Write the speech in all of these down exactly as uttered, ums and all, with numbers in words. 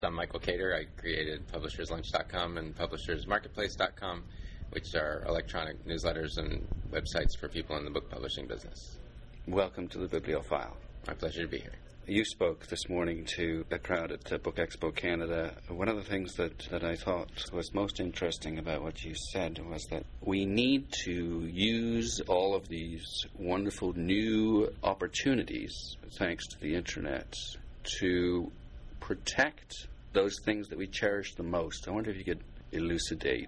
I'm Michael Cater. I created Publishers Lunch dot com and Publishers Marketplace dot com, which are electronic newsletters and websites for people in the book publishing business. Welcome to the Bibliophile. My pleasure to be here. You spoke this morning to a crowd at uh, Book Expo Canada. One of the things that, that I thought was most interesting about what you said was that we need to use all of these wonderful new opportunities, thanks to the Internet, to protect those things that we cherish the most. I wonder if you could elucidate.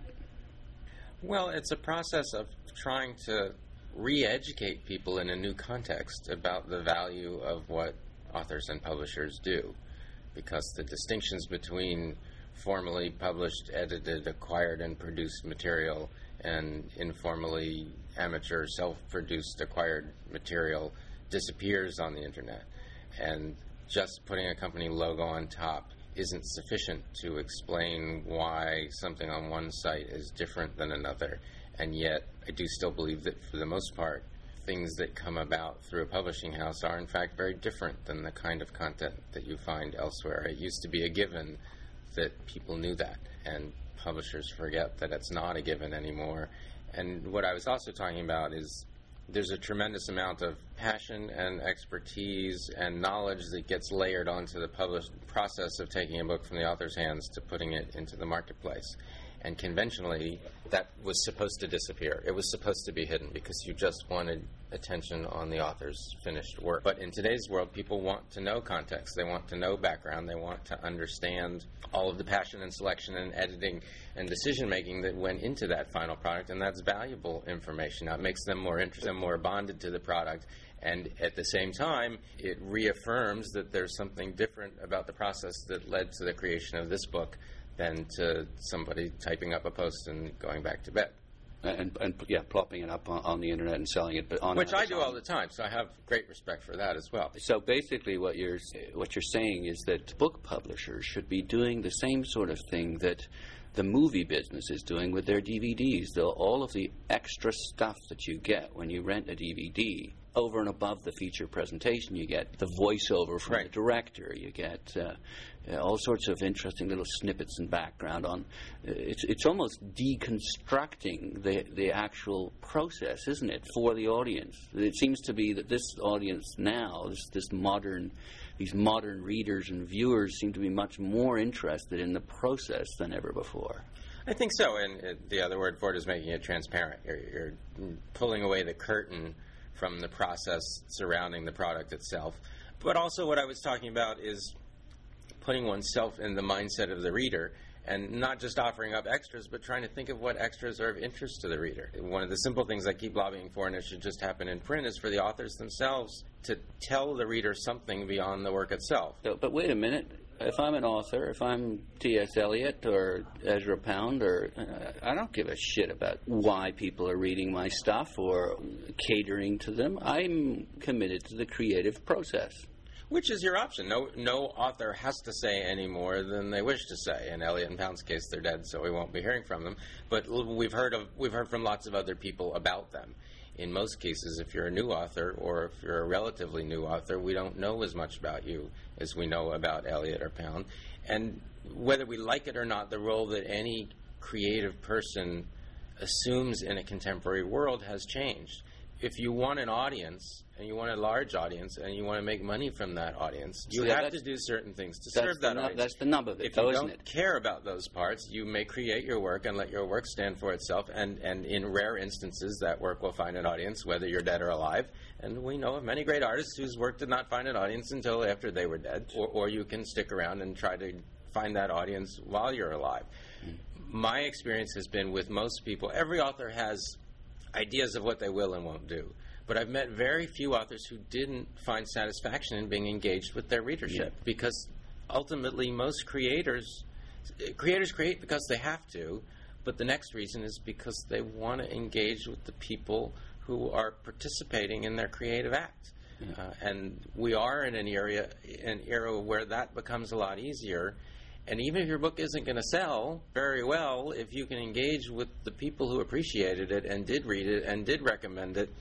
Well, it's a process of trying to re-educate people in a new context about the value of what authors and publishers do, because the distinctions between formally published, edited, acquired, and produced material and informally amateur, self-produced, acquired material disappears on the Internet. And just putting a company logo on top isn't sufficient to explain why something on one site is different than another. And yet, I do still believe that for the most part, things that come about through a publishing house are in fact very different than the kind of content that you find elsewhere. It used to be a given that people knew that, and publishers forget that it's not a given anymore. And what I was also talking about is there's a tremendous amount of passion and expertise and knowledge that gets layered onto the published process of taking a book from the author's hands to putting it into the marketplace. And conventionally, that was supposed to disappear. It was supposed to be hidden because you just wanted attention on the author's finished work. But in today's world, people want to know context. They want to know background. They want to understand all of the passion and selection and editing and decision-making that went into that final product, and that's valuable information. Now, it makes them more interested and more bonded to the product. And at the same time, it reaffirms that there's something different about the process that led to the creation of this book than to somebody typing up a post and going back to bed. And, and yeah, plopping it up on, on the Internet and selling it. But on Which I do all the time, so I have great respect for that as well. So basically what you're, what you're saying is that book publishers should be doing the same sort of thing that the movie business is doing with their D V Ds. Though all of the extra stuff that you get when you rent a D V D, over and above the feature presentation, you get the voiceover from right. the director, you get uh, uh, all sorts of interesting little snippets and background on. Uh, it's it's almost deconstructing the the actual process, isn't it, for the audience? It seems to be that this audience now, this this modern, these modern readers and viewers seem to be much more interested in the process than ever before. I think so, and uh, the other word for it is making it transparent. You're, you're pulling away the curtain from the process surrounding the product itself. But also what I was talking about is putting oneself in the mindset of the reader and not just offering up extras, but trying to think of what extras are of interest to the reader. One of the simple things I keep lobbying for, and it should just happen in print, is for the authors themselves to tell the reader something beyond the work itself. So, but wait a minute. If I'm an author, if I'm T S Eliot or Ezra Pound, or uh, I don't give a shit about why people are reading my stuff or catering to them. I'm committed to the creative process. Which is your option. No no author has to say any more than they wish to say. In Eliot and Pound's case, they're dead, so we won't be hearing from them. But we've heard of we've heard from lots of other people about them. In most cases, if you're a new author or if you're a relatively new author, we don't know as much about you as we know about Eliot or Pound. And whether we like it or not, the role that any creative person assumes in a contemporary world has changed. If you want an audience, and you want a large audience, and you want to make money from that audience, you so have to do certain things to serve that no, audience. That's the nub of it, if though, you isn't don't it? care about those parts, you may create your work and let your work stand for itself, and, and in rare instances, that work will find an audience, whether you're dead or alive. And we know of many great artists whose work did not find an audience until after they were dead. Or, or you can stick around and try to find that audience while you're alive. Mm. My experience has been with most people, every author has ideas of what they will and won't do. But I've met very few authors who didn't find satisfaction in being engaged with their readership, yeah. because ultimately most creators creators create because they have to, but the next reason is because they want to engage with the people who are participating in their creative act. Yeah. Uh, and we are in an area an era where that becomes a lot easier. And even if your book isn't going to sell very well, if you can engage with the people who appreciated it and did read it and did recommend it,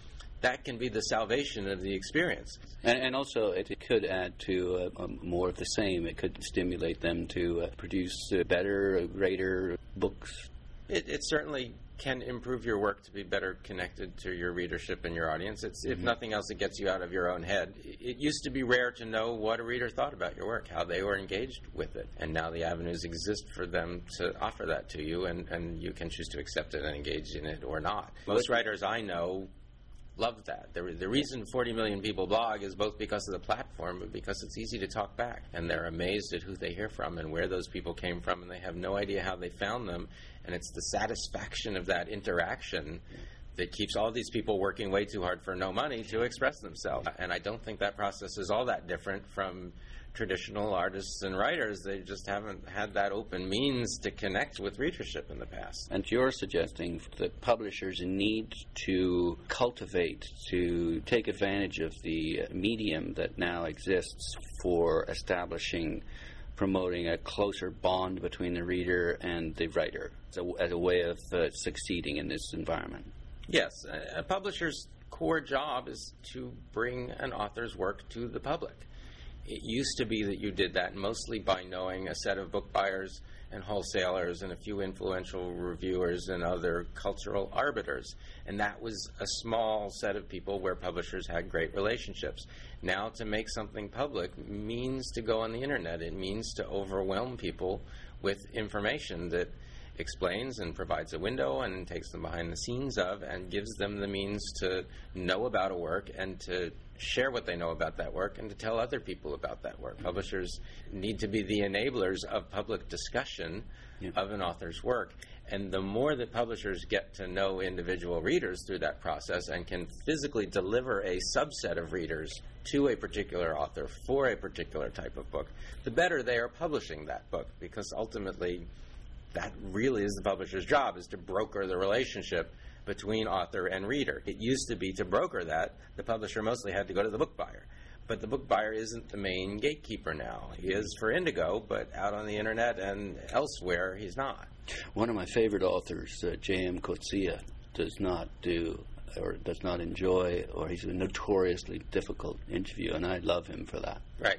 that can be the salvation of the experience. And, and also, it, it could add to uh, um, more of the same. It could stimulate them to uh, produce uh, better, uh, greater books. It, it certainly can improve your work to be better connected to your readership and your audience. It's, mm-hmm. If nothing else, it gets you out of your own head. It used to be rare to know what a reader thought about your work, how they were engaged with it. And now the avenues exist for them to offer that to you, and, and you can choose to accept it and engage in it or not. Most writers I know love that. The, the reason forty million people blog is both because of the platform, but because it's easy to talk back. And they're amazed at who they hear from and where those people came from, and they have no idea how they found them. And it's the satisfaction of that interaction that keeps all these people working way too hard for no money to express themselves. And I don't think that process is all that different from traditional artists and writers. They just haven't had that open means to connect with readership in the past. And you're suggesting that publishers need to cultivate, to take advantage of the medium that now exists for establishing, promoting a closer bond between the reader and the writer as a, as a way of uh, succeeding in this environment. Yes. A, a publisher's core job is to bring an author's work to the public. It used to be that you did that mostly by knowing a set of book buyers and wholesalers and a few influential reviewers and other cultural arbiters. And that was a small set of people where publishers had great relationships. Now to make something public means to go on the internet. It means to overwhelm people with information that explains and provides a window and takes them behind the scenes of and gives them the means to know about a work and to share what they know about that work and to tell other people about that work. Publishers need to be the enablers of public discussion yeah. of an author's work. And the more that publishers get to know individual readers through that process and can physically deliver a subset of readers to a particular author for a particular type of book, the better they are publishing that book, because ultimately that really is the publisher's job, is to broker the relationship between author and reader. It used to be to broker that, the publisher mostly had to go to the book buyer. But the book buyer isn't the main gatekeeper now. He is for Indigo, but out on the internet and elsewhere, he's not. One of my favorite authors, uh, J M Coetzee, does not do or does not enjoy, or he's a notoriously difficult interview, and I love him for that. Right.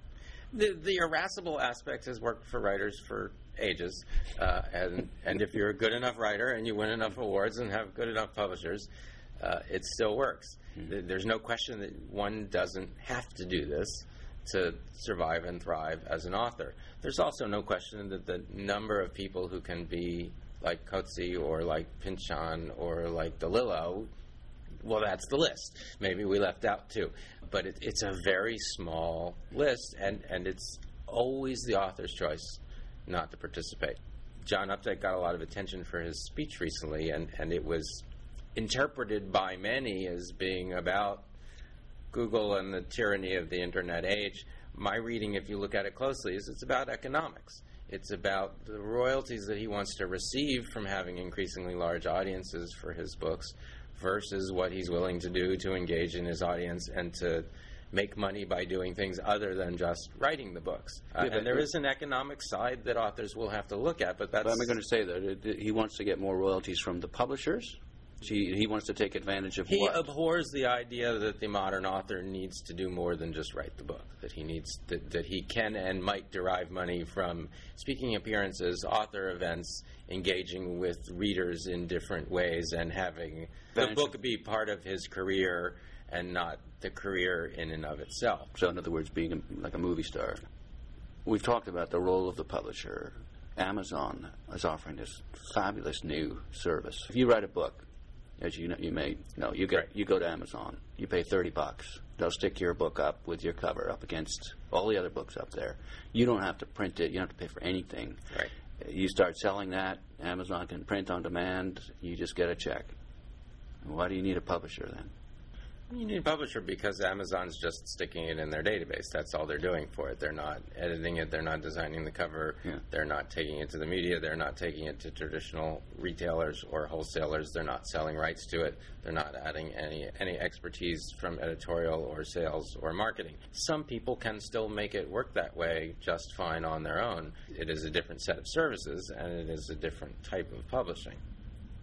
The, the irascible aspect has worked for writers for ages, uh, and and if you're a good enough writer and you win enough awards and have good enough publishers, uh, it still works. Mm-hmm. There's no question that one doesn't have to do this to survive and thrive as an author. There's also no question that the number of people who can be like Coetzee or like Pynchon or like DeLillo, well, that's the list. Maybe we left out two. But it, it's a very small list, and, and it's always the author's choice not to participate. John Updike got a lot of attention for his speech recently, and, and it was interpreted by many as being about Google and the tyranny of the internet age. My reading, if you look at it closely, is it's about economics. It's about the royalties that he wants to receive from having increasingly large audiences for his books versus what he's willing to do to engage in his audience and to make money by doing things other than just writing the books. Uh, yeah, and there is an economic side that authors will have to look at, but that's... But I'm going to say that he wants to get more royalties from the publishers. He, he wants to take advantage of he what? He abhors the idea that the modern author needs to do more than just write the book, that he needs that, that he can and might derive money from speaking appearances, author events, engaging with readers in different ways, and having the book be part of his career and not the career in and of itself. So in other words, being a, like a movie star. We've talked about the role of the publisher. Amazon is offering this fabulous new service. If you write a book, as you know, you may know, you get right. you go to Amazon, you pay thirty bucks. They'll stick your book up with your cover up against all the other books up there. You don't have to print it. You don't have to pay for anything. Right. You start selling that, Amazon can print on demand. You just get a check. Why do you need a publisher then? You need a publisher because Amazon's just sticking it in their database. That's all they're doing for it. They're not editing it. They're not designing the cover. Yeah. They're not taking it to the media. They're not taking it to traditional retailers or wholesalers. They're not selling rights to it. They're not adding any any expertise from editorial or sales or marketing. Some people can still make it work that way just fine on their own. It is a different set of services, and it is a different type of publishing.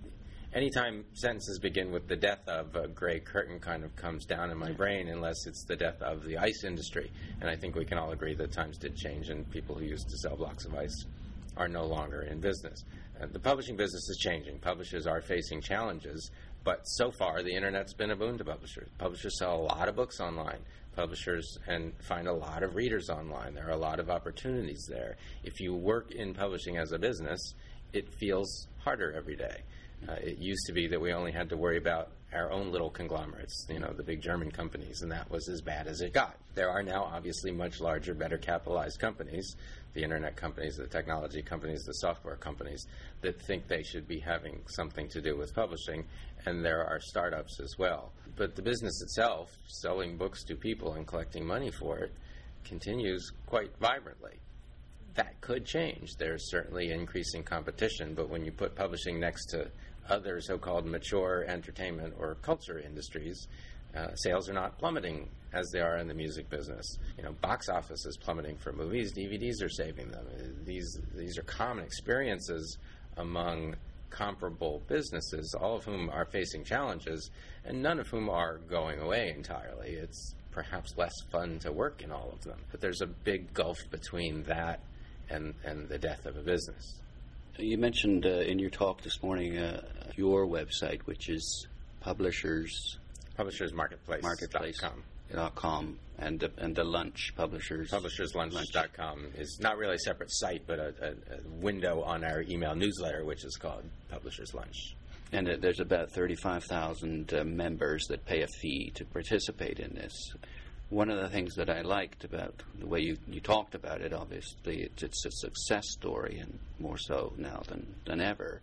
anytime sentences begin with the death of, a gray curtain kind of comes down in my brain, unless it's the death of the ice industry. And I think we can all agree that times did change, and people who used to sell blocks of ice are no longer in business. Uh, the publishing business is changing. Publishers are facing challenges, but so far the Internet's been a boon to publishers. Publishers sell a lot of books online. Publishers and find a lot of readers online. There are a lot of opportunities there. If you work in publishing as a business, it feels harder every day. Uh, it used to be that we only had to worry about our own little conglomerates, you know, the big German companies, and that was as bad as it got. There are now obviously much larger, better capitalized companies, the internet companies, the technology companies, the software companies, that think they should be having something to do with publishing, and there are startups as well. But the business itself, selling books to people and collecting money for it, continues quite vibrantly. That could change. There's certainly increasing competition, but when you put publishing next to other so-called mature entertainment or culture industries, uh, sales are not plummeting as they are in the music business. You know, box office is plummeting for movies. D V Ds are saving them. These these are common experiences among comparable businesses, all of whom are facing challenges, and none of whom are going away entirely. It's perhaps less fun to work in all of them, but there's a big gulf between that and, and the death of a business. You mentioned uh, in your talk this morning uh, your website, which is Publishers Publishers Marketplace. Marketplace. Dot com, and the, and the lunch publishers publishers lunch dot com is not really a separate site, but a, a, a window on our email newsletter, which is called Publishers Lunch. And uh, there's about thirty-five thousand uh, members that pay a fee to participate in this. One of the things that I liked about the way you, you talked about it, obviously, it's, it's a success story, and more so now than, than ever,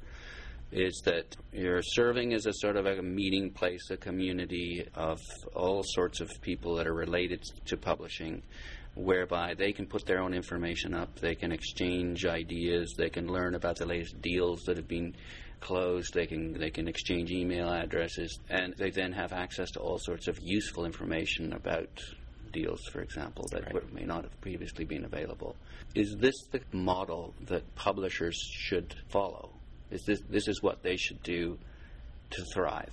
is that you're serving as a sort of a meeting place, a community of all sorts of people that are related to publishing, whereby they can put their own information up, they can exchange ideas, they can learn about the latest deals that have been closed, they can they can exchange email addresses, and they then have access to all sorts of useful information about deals, for example, that right. may not have previously been available. Is this the model that publishers should follow? Is this this is what they should do to thrive?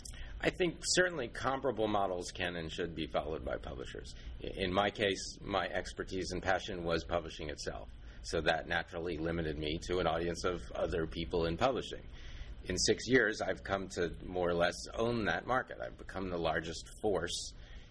I think certainly comparable models can and should be followed by publishers. In my case, my expertise and passion was publishing itself, so that naturally limited me to an audience of other people in publishing. In six years, I've come to more or less own that market. I've become the largest force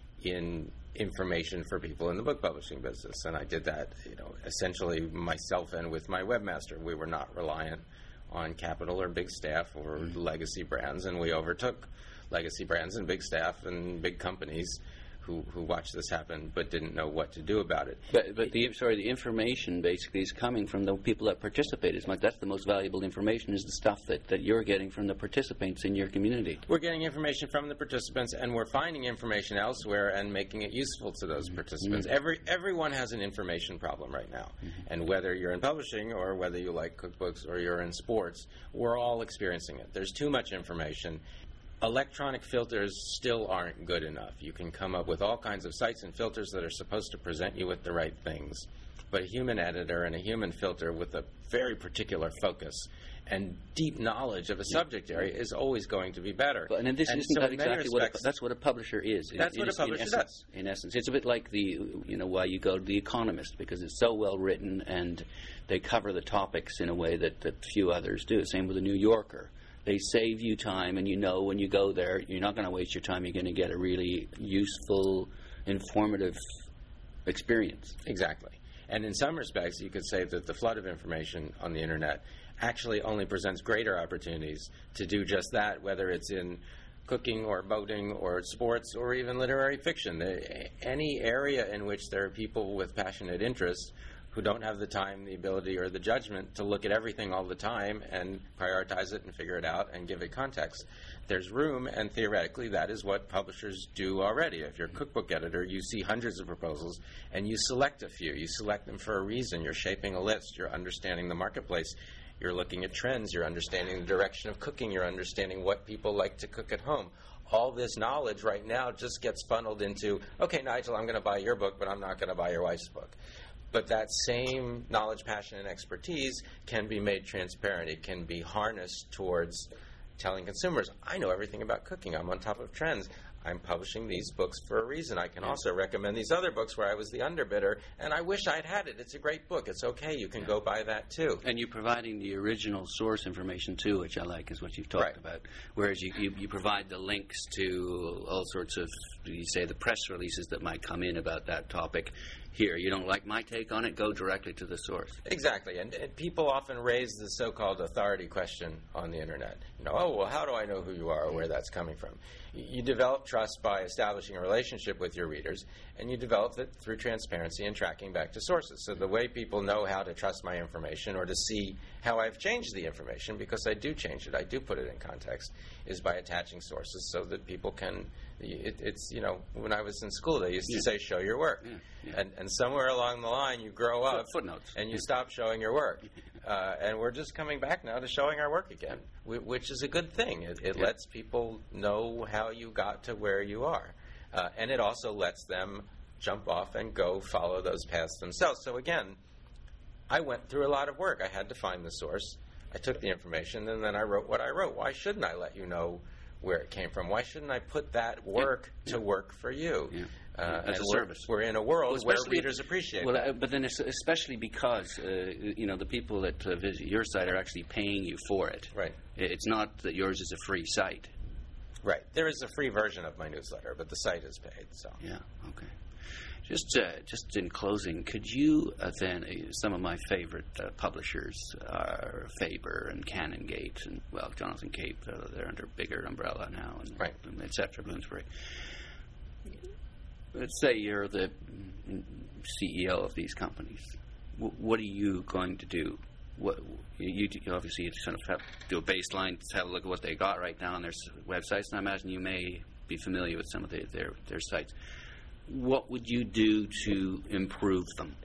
in information for people in the book publishing business, and I did that, you know, essentially myself and with my webmaster. We were not reliant on capital or big staff or mm-hmm. legacy brands, and we overtook legacy brands and big staff and big companies who, who watched this happen but didn't know what to do about it. But, but the sorry, the information basically is coming from the people that participate. It's like that's the most valuable information, is the stuff that, that you're getting from the participants in your community. We're getting information from the participants, and we're finding information elsewhere and making it useful to those mm-hmm. participants. Mm-hmm. Every Everyone has an information problem right now, mm-hmm. and whether you're in publishing or whether you like cookbooks or you're in sports, we're all experiencing it. There's too much information. Electronic filters still aren't good enough. You can come up with all kinds of sites and filters that are supposed to present you with the right things, but a human editor and a human filter with a very particular focus and deep knowledge of a subject area is always going to be better. But, and this and isn't so that exactly what a, that's what a publisher is. That's in, what a publisher in essence, does. In essence, it's a bit like the you know why you go to The Economist, because it's so well written and they cover the topics in a way that, that few others do. Same with The New Yorker. They save you time, and you know when you go there, you're not going to waste your time. You're going to get a really useful, informative experience. Exactly. And in some respects, you could say that the flood of information on the Internet actually only presents greater opportunities to do just that, whether it's in cooking or boating or sports or even literary fiction. Any area in which there are people with passionate interests who don't have the time, the ability, or the judgment to look at everything all the time and prioritize it and figure it out and give it context. There's room, and theoretically that is what publishers do already. If you're a cookbook editor, you see hundreds of proposals and you select a few. You select them for a reason. You're shaping a list. You're understanding the marketplace. You're looking at trends. You're understanding the direction of cooking. You're understanding what people like to cook at home. All this knowledge right now just gets funneled into, okay, Nigel, I'm going to buy your book, but I'm not going to buy your wife's book. But that same knowledge, passion, and expertise can be made transparent. It can be harnessed towards telling consumers, I know everything about cooking. I'm on top of trends. I'm publishing these books for a reason. I can also recommend these other books where I was the underbidder, and I wish I'd had it. It's a great book. It's okay. You can yeah. go buy that, too. And you're providing the original source information, too, which I like, is what you've talked right. about. Whereas you, you, you provide the links to all sorts of, you say, the press releases that might come in about that topic. Here, you don't like my take on it, go directly to the source. Exactly. And, and people often raise the so-called authority question on the Internet. You know, oh, well, how do I know who you are or where that's coming from? You develop trust by establishing a relationship with your readers, and you develop it through transparency and tracking back to sources. So the way people know how to trust my information or to see how I've changed the information, because I do change it, I do put it in context, is by attaching sources so that people can, it, it's, you know, when I was in school, they used yeah. to say, show your work. Yeah. Yeah. And, and somewhere along the line, you grow up, footnotes, and you yeah. stop showing your work. Uh, and we're just coming back now to showing our work again, which is a good thing. It, it yeah. lets people know how you got to where you are. Uh, and it also lets them jump off and go follow those paths themselves. So again, I went through a lot of work. I had to find the source. I took the information, and then I wrote what I wrote. Why shouldn't I let you know where it came from? Why shouldn't I put that work yeah. to yeah. work for you? Yeah. Uh, as a we're, service. We're in a world well, where readers appreciate well, that. Uh, but then it's especially because, uh, you know, the people that uh, visit your site are actually paying you for it. Right. It's not that yours is a free site. Right. There is a free version of my newsletter, but the site is paid. So. Yeah, okay. Just uh, just in closing, could you uh, then, uh, some of my favorite uh, publishers are Faber and Canongate and, well, Jonathan Cape, uh, they're under bigger umbrella now, and right. et cetera, Bloomsbury. Let's say you're the C E O of these companies. W- what are you going to do? What you, you obviously you sort of have to do a baseline to have a look at what they got right now on their websites, and I imagine you may be familiar with some of the, their their sites. What would you do to improve them?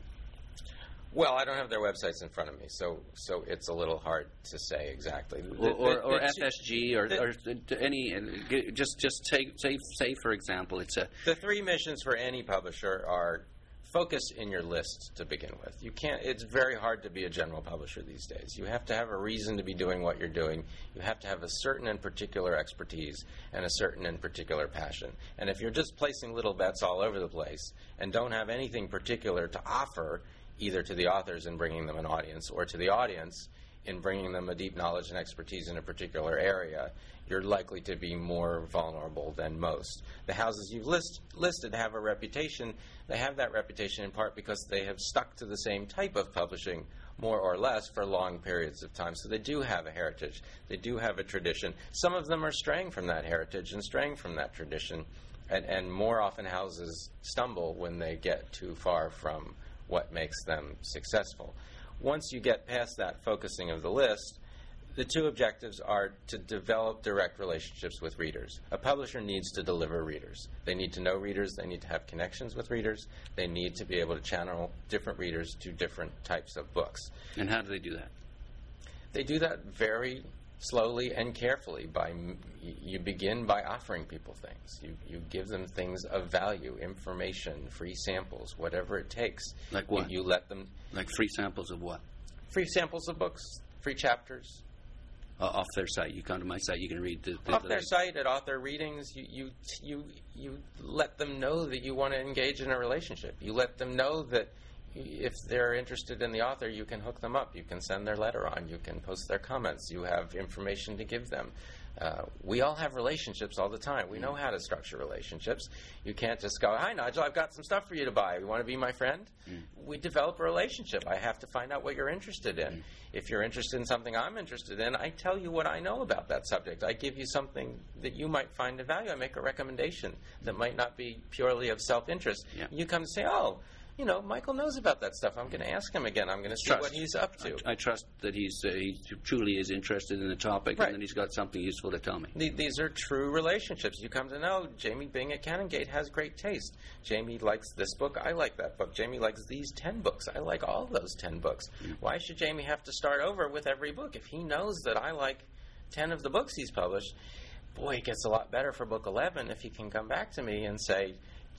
Well, I don't have their websites in front of me, so so it's a little hard to say exactly. Or, The- or, the- or the- F S G, or, the- or any. Just just say, say say for example, it's a The three missions for any publisher are focus in your list to begin with. You can't. It's very hard to be a general publisher these days. You have to have a reason to be doing what you're doing. You have to have a certain and particular expertise and a certain and particular passion. And if you're just placing little bets all over the place and don't have anything particular to offer, either to the authors in bringing them an audience or to the audience in bringing them a deep knowledge and expertise in a particular area, you're likely to be more vulnerable than most. The houses you've list, listed have a reputation. They have that reputation in part because they have stuck to the same type of publishing more or less for long periods of time. So they do have a heritage. They do have a tradition. Some of them are straying from that heritage and straying from that tradition. And, and more often houses stumble when they get too far from what makes them successful. Once you get past that focusing of the list, the two objectives are to develop direct relationships with readers. A publisher needs to deliver readers. They need to know readers. They need to have connections with readers. They need to be able to channel different readers to different types of books. And how do they do that? They do that very slowly and carefully. By you begin by offering people things. You you give them things of value, information, free samples, whatever it takes. Like what? You, you let them. Like free samples of what? Free samples of books, free chapters. Uh, off their site. You come to my site, you can read the... the off the their site, at author readings, you, you, you, you let them know that you want to engage in a relationship. You let them know that if they're interested in the author, you can hook them up. You can send their letter on. You can post their comments. You have information to give them. Uh, we all have relationships all the time. We know how to structure relationships. You can't just go, hi, Nigel, I've got some stuff for you to buy. You want to be my friend? Mm. We develop a relationship. I have to find out what you're interested in. Mm. If you're interested in something I'm interested in, I tell you what I know about that subject. I give you something that you might find of value. I make a recommendation that might not be purely of self-interest. Yeah. You come and say, oh, you know, Michael knows about that stuff. I'm going to ask him again. I'm going to see Trust. what he's up to. I, I trust that he's uh, he truly is interested in the topic, right. and that he's got something useful to tell me. The, these are true relationships. You come to know Jamie Bing at Canongate has great taste. Jamie likes this book. I like that book. Jamie likes these ten books. I like all those ten books. Mm. Why should Jamie have to start over with every book? If he knows that I like ten of the books he's published, boy, it gets a lot better for book eleven if he can come back to me and say,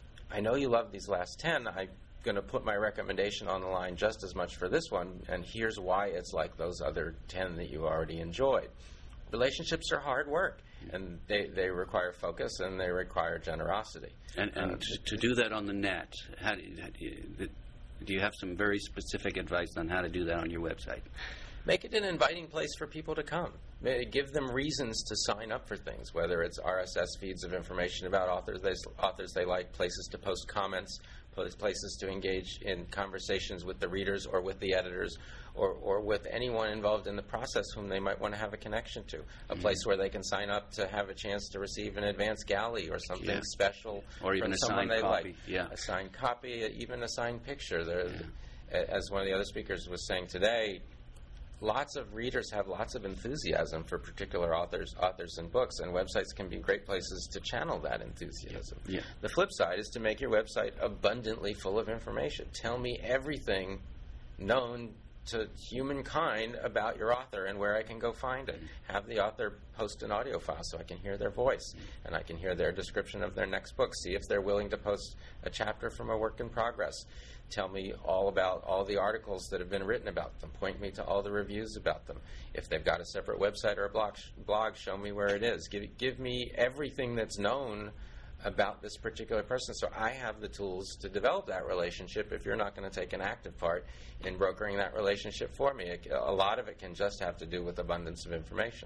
I know you love these last ten. I going to put my recommendation on the line just as much for this one, and here's why it's like those other ten that you already enjoyed. relationships are hard work, and they, they require focus and they require generosity. And, and Uh, to, to do that on the net, how do you, how do you, do you have some very specific advice on how to do that on your website? Make it an inviting place for people to come. May- Give them reasons to sign up for things, whether it's R S S feeds of information about authors they, authors they like, places to post comments, pla- places to engage in conversations with the readers or with the editors or, or with anyone involved in the process whom they might want to have a connection to. A Mm-hmm. place where they can sign up to have a chance to receive an advance galley or something Yeah. special Or even from a someone signed they copy, like. yeah. A signed copy, even a signed picture. There, As one of the other speakers was saying today, lots of readers have lots of enthusiasm for particular authors, authors and books, and websites can be great places to channel that enthusiasm. Yeah. The flip side is to make your website abundantly full of information. Tell me everything known to humankind about your author and where I can go find it. Have the author post an audio file so I can hear their voice and I can hear their description of their next book. See if they're willing to post a chapter from a work in progress. Tell me all about all the articles that have been written about them. Point me to all the reviews about them. If they've got a separate website or a blog, blog show me where it is. Give, give me everything that's known about this particular person so I have the tools to develop that relationship if you're not going to take an active part in brokering that relationship for me. It, a lot of it can just have to do with abundance of information.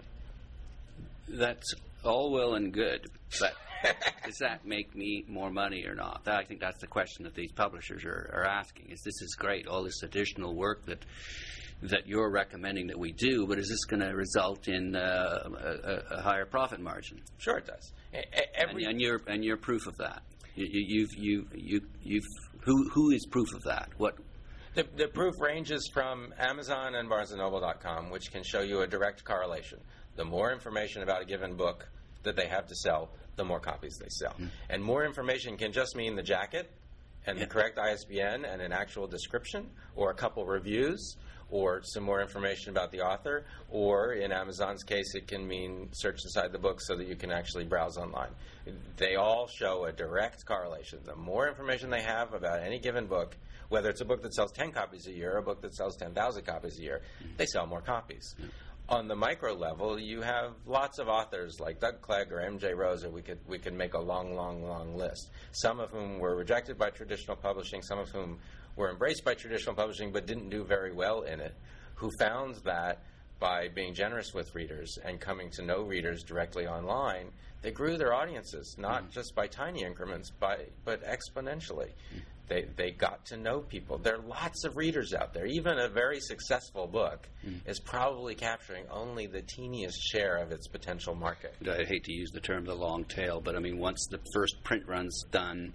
That's all well and good, but does that make me more money or not? That, I think that's the question that these publishers are, are asking. Is this is great, all this additional work that that you're recommending that we do, but is this going to result in uh, a, a higher profit margin? Sure it does. Every and, and you're and you're proof of that. You, you, you've you you you've who who is proof of that? What? The, the proof ranges from Amazon and Barnes and Noble dot com, which can show you a direct correlation. The more information about a given book that they have to sell, the more copies they sell. Mm. And more information can just mean the jacket and yeah. the correct I S B N and an actual description or a couple reviews or some more information about the author, or in Amazon's case, it can mean search inside the book so that you can actually browse online. They all show a direct correlation. The more information they have about any given book, whether it's a book that sells ten copies a year or a book that sells ten thousand copies a year, they sell more copies. On the micro level, you have lots of authors like Doug Clegg or M J Rosa. We could we could make a long, long, long list. Some of whom were rejected by traditional publishing, some of whom were embraced by traditional publishing but didn't do very well in it, who found that by being generous with readers and coming to know readers directly online, they grew their audiences, not mm-hmm. just by tiny increments, by, but exponentially. Mm-hmm. They they got to know people. There are lots of readers out there. Even a very successful book mm. is probably capturing only the teeniest share of its potential market. I hate to use the term the long tail, but I mean once the first print run's done,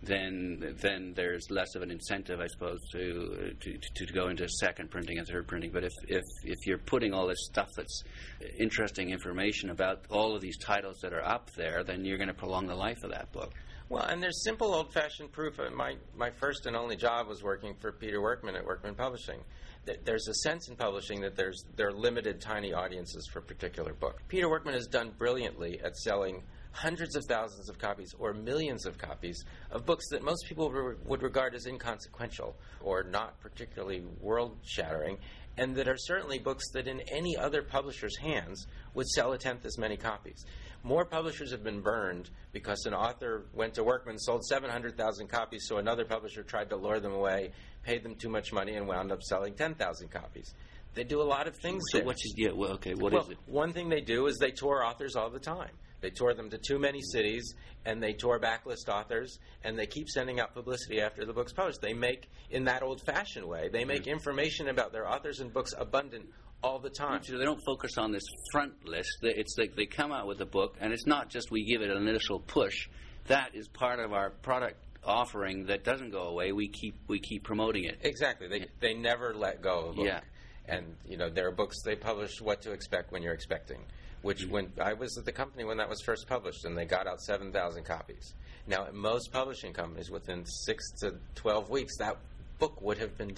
then then there's less of an incentive, I suppose, to to, to go into second printing and third printing. But if, if if you're putting all this stuff that's interesting information about all of these titles that are up there, then you're going to prolong the life of that book. Well, and there's simple old-fashioned proof. My my first and only job was working for Peter Workman at Workman Publishing. There's a sense in publishing that there's there are limited, tiny audiences for a particular book. Peter Workman has done brilliantly at selling hundreds of thousands of copies or millions of copies of books that most people re- would regard as inconsequential or not particularly world-shattering, and that are certainly books that in any other publisher's hands would sell a tenth as many copies. More publishers have been burned because an author went to Workman, sold seven hundred thousand copies, so another publisher tried to lure them away, paid them too much money, and wound up selling ten thousand copies. They do a lot of things So there. what's yeah, well, okay, what well, is it? One thing they do is they tour authors all the time. They tour them to too many cities, and they tour backlist authors, and they keep sending out publicity after the book's published. They make, in that old-fashioned way, they make mm-hmm. information about their authors and books abundant all the time. So they don't focus on this front list. It's like they come out with a book, and it's not just we give it an initial push. That is part of our product offering that doesn't go away. We keep we keep promoting it. Exactly. They they never let go of a book. Yeah. And, you know, there are books they publish What to Expect When You're Expecting, which mm-hmm. when I was at the company when that was first published, and they got out seven thousand copies. Now, at most publishing companies, within six to twelve weeks, that book would have been dead.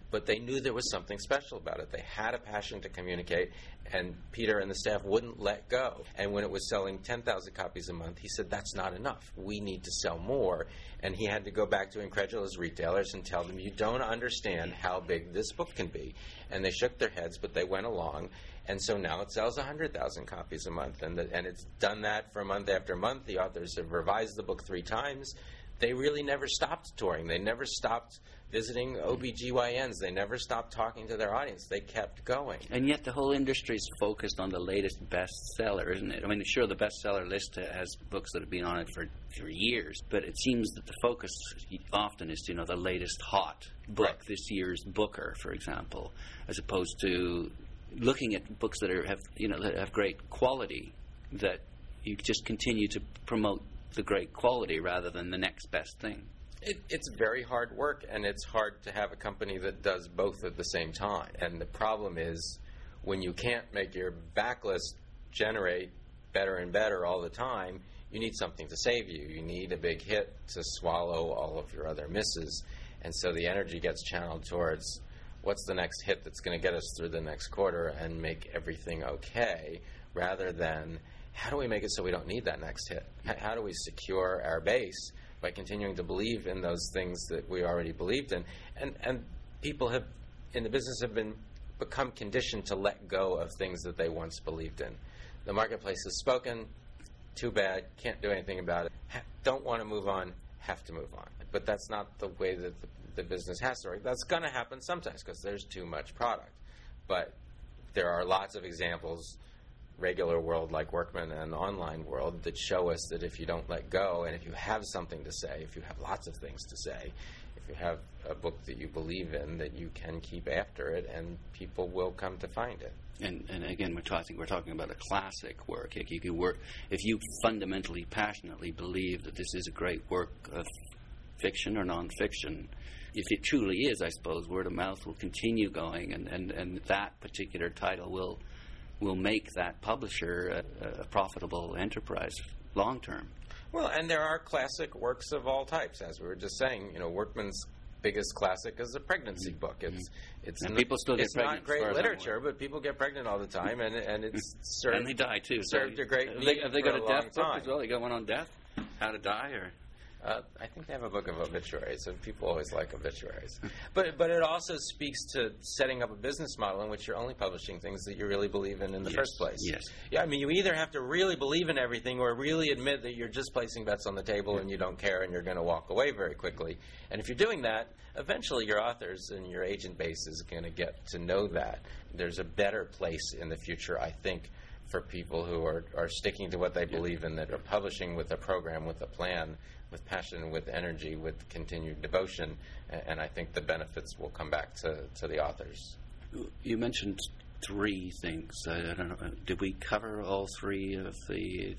but they knew there was something special about it. They had a passion to communicate, and Peter and the staff wouldn't let go. And when it was selling ten thousand copies a month, he said, that's not enough. We need to sell more. And he had to go back to incredulous retailers and tell them, you don't understand how big this book can be. And they shook their heads, but they went along. And so now it sells one hundred thousand copies a month. And, the, and it's done that for month after month. The authors have revised the book three times. They really never stopped touring. They never stopped visiting O B G Y Ns. They never stopped talking to their audience. They kept going. And yet the whole industry is focused on the latest bestseller, isn't it? I mean, sure, the bestseller list has books that have been on it for, for years, but it seems that the focus often is, you know, the latest hot book, right. This year's Booker, for example, as opposed to looking at books that are have you know that have great quality, that you just continue to promote the great quality rather than the next best thing. It, it's very hard work, and it's hard to have a company that does both at the same time. And the problem is when you can't make your backlist generate better and better all the time, you need something to save you. You need a big hit to swallow all of your other misses. And so the energy gets channeled towards what's the next hit that's going to get us through the next quarter and make everything okay, rather than how do we make it so we don't need that next hit? How do we secure our base by continuing to believe in those things that we already believed in? And and people have in the business have been become conditioned to let go of things that they once believed in. The marketplace has spoken. Too bad. Can't do anything about it. Ha- don't want to move on. Have to move on. But that's not the way that the, the business has to work. That's going to happen sometimes because there's too much product. But there are lots of examples, regular world like Workman and online world, that show us that if you don't let go, and if you have something to say, if you have lots of things to say, if you have a book that you believe in, that you can keep after it, and people will come to find it. And, and again, we're talking we're talking about a classic work. If you, can work, if you fundamentally, passionately believe that this is a great work of fiction or nonfiction, if it truly is, I suppose, word of mouth will continue going, and, and, and that particular title will will make that publisher a, a profitable enterprise long term. Well, and there are classic works of all types, as we were just saying. You know, Workman's biggest classic is a pregnancy book. It's it's and not, people still get it's pregnant, not great as far as I'm literature, aware. but people get pregnant all the time, and and it's served and they die too. served so a great have need they, have they for got a, a death long book time. as well? They got one on death, how to die, or Uh, I think they have a book of obituaries, and people always like obituaries. But but it also speaks to setting up a business model in which you're only publishing things that you really believe in in the yes, first place. Yes. Yeah, I mean, you either have to really believe in everything or really admit that you're just placing bets on the table and you don't care and you're going to walk away very quickly. And if you're doing that, eventually your authors and your agent base is going to get to know that. There's a better place in the future, I think, for people who are, are sticking to what they believe in, that are publishing with a program, with a plan, with passion, with energy, with continued devotion, and, and I think the benefits will come back to, to the authors. You mentioned three things. I, I don't know. Did we cover all three of the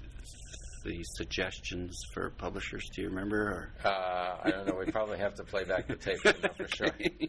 the suggestions for publishers? Do you remember? Or? Uh, I don't know. We probably have to play back the tape to know for sure.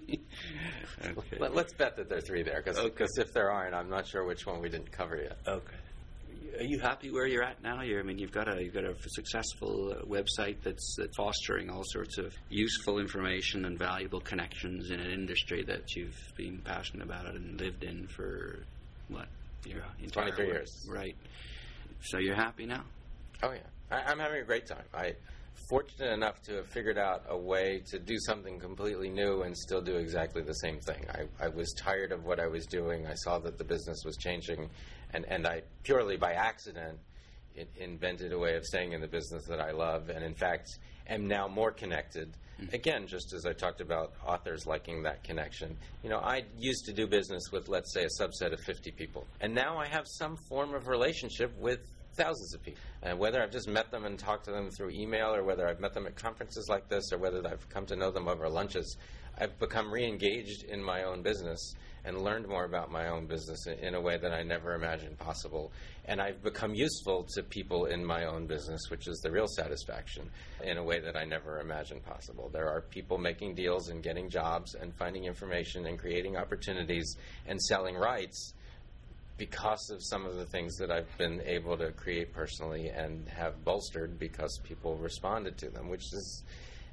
Okay. Let, let's bet that there are three there, because okay. if there aren't, I'm not sure which one we didn't cover yet. Okay. Are you happy where you're at now? You're, I mean, you've got a you've got a successful uh, website that's, that's fostering all sorts of useful information and valuable connections in an industry that you've been passionate about it and lived in for what? Your entire twenty-three work. years. Right. So you're happy now? Oh, yeah. I, I'm having a great time. I'm fortunate enough to have figured out a way to do something completely new and still do exactly the same thing. I, I was tired of what I was doing. I saw that the business was changing, and, and I, purely by accident, it invented a way of staying in the business that I love, and in fact am now more connected. Mm-hmm. Again, just as I talked about authors liking that connection. You know, I used to do business with, let's say, a subset of fifty people, and now I have some form of relationship with thousands of people. And whether I've just met them and talked to them through email, or whether I've met them at conferences like this, or whether I've come to know them over lunches, I've become re-engaged in my own business and learned more about my own business in a way that I never imagined possible. And I've become useful to people in my own business, which is the real satisfaction, in a way that I never imagined possible. There are people making deals and getting jobs and finding information and creating opportunities and selling rights because of some of the things that I've been able to create personally and have bolstered because people responded to them, which is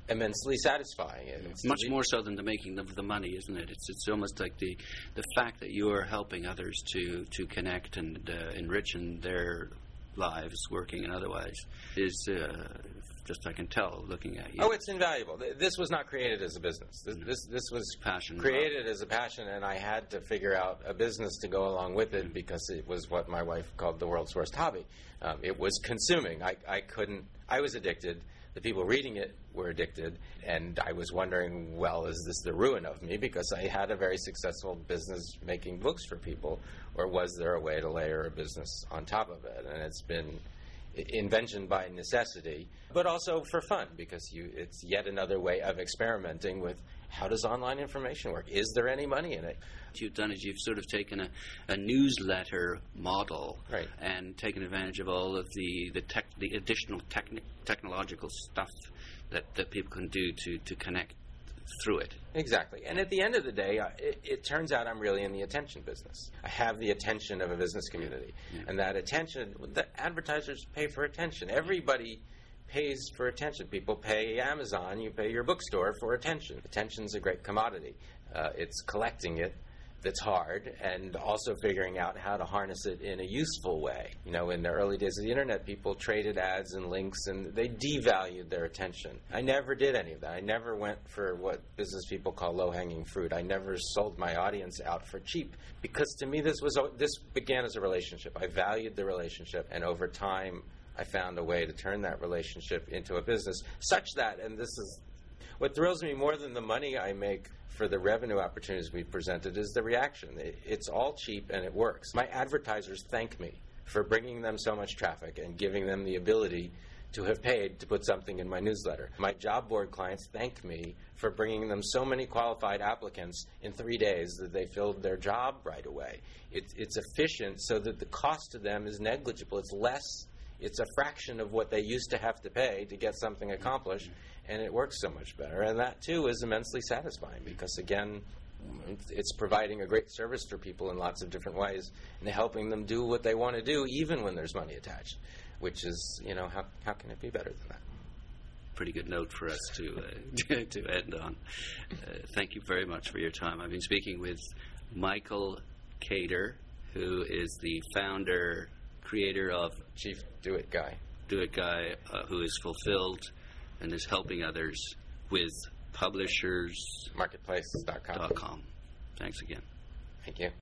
immensely satisfying. It's Much more so than the making of the money, isn't it? It's it's almost like the the fact that you are helping others to to connect and uh, enrich in their lives, working and otherwise, is uh, just I can tell looking at you. Oh, it's invaluable. Th- This was not created as a business. This No. this, this was Passion. created as a passion, and I had to figure out a business to go along with it because it was what my wife called the world's worst hobby. Um, it was consuming. I, I couldn't. I was addicted. The people reading it were addicted, and I was wondering, well, is this the ruin of me? Because I had a very successful business making books for people, or was there a way to layer a business on top of it? And it's been i- invention by necessity, but also for fun, because you it's yet another way of experimenting with how does online information work? Is there any money in it? What you've done is you've sort of taken a, a newsletter model Right. and taken advantage of all of the the, tech, the additional techni- technological stuff that, that people can do to, to connect through it. Exactly. And at the end of the day, I- it, it turns out I'm really in the attention business. I have the attention of a business community. Yeah. And that attention, the advertisers pay for attention. Everybody pays for attention. People pay Amazon, you pay your bookstore for attention. Attention's a great commodity. Uh, it's collecting it that's hard, and also figuring out how to harness it in a useful way. You know, in the early days of the internet, people traded ads and links, and they devalued their attention. I never did any of that. I never went for what business people call low-hanging fruit. I never sold my audience out for cheap, because to me this was this began as a relationship. I valued the relationship, and over time I found a way to turn that relationship into a business, such that, and this is what thrills me more than the money I make for the revenue opportunities we presented, is the reaction. It, it's all cheap and it works. My advertisers thank me for bringing them so much traffic and giving them the ability to have paid to put something in my newsletter. My job board clients thank me for bringing them so many qualified applicants in three days that they filled their job right away. It, it's efficient so that the cost to them is negligible. It's less. It's a fraction of what they used to have to pay to get something accomplished, and it works so much better. And that, too, is immensely satisfying because, again, it's providing a great service for people in lots of different ways and helping them do what they want to do even when there's money attached, which is, you know, how, how can it be better than that? Pretty good note for us to uh, to end on. Uh, thank you very much for your time. I've been speaking with Michael Cater, who is the founder, creator of Chief Do It Guy. Do It Guy, uh, who is fulfilled and is helping others with publishers Marketplace dot com. dot com. Thanks again. Thank you.